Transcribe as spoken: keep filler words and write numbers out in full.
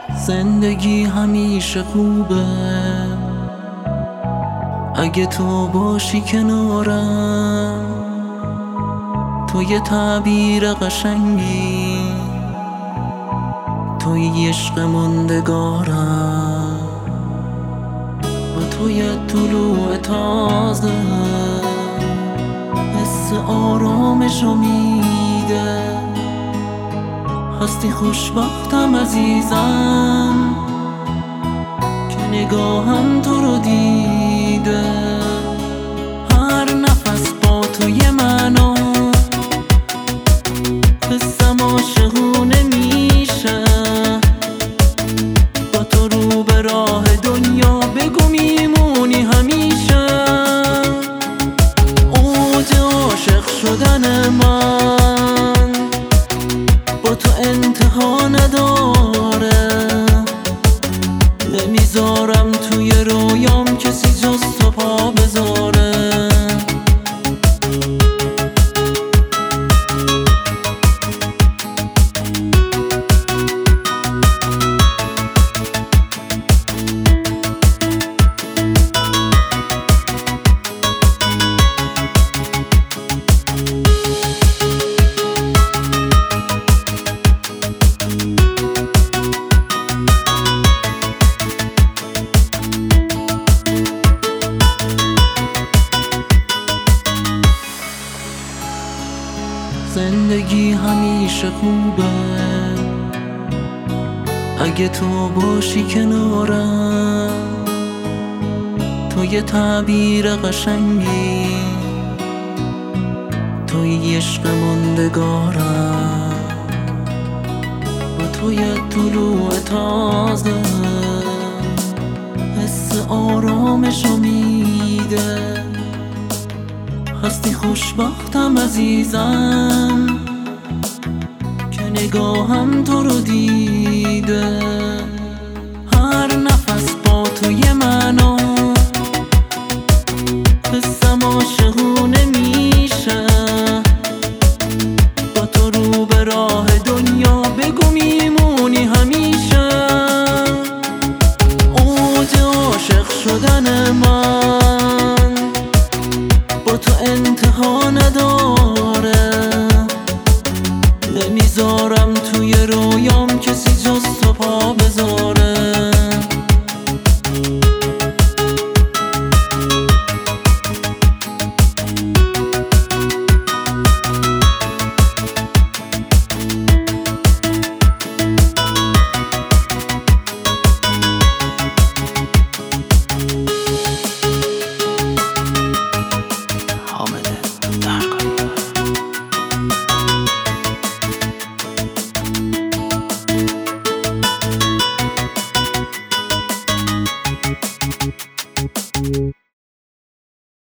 زندگی همیشه خوبه اگه تو باشی کنارم. تو یه تعبیر قشنگی، تو یه عشق موندگارم. با تو یه طلوع تازه حس آرامشو میده. هستی خوشبختم عزیزم که نگاهم تو رو دیده. هر نفس با تو یه معنا، حسم عاشقونه میشه. با تو رو به راه دنیا بگو میمونی همیشه. اوج عاشق شدن من با تو انتها نداره. نمیذارم توی رویام کسی جز تو پا بذاره. زندگی همیشه خوبه اگه تو باشی کنارم. تو یه تعبیر قشنگی، تو یه عشق موندگارم. با تو یه طلوع تازه حس آرامشو میده. هستی خوشبختم عزیزم که نگاهم تو رو دیده. هر نفس با تو یه معنا،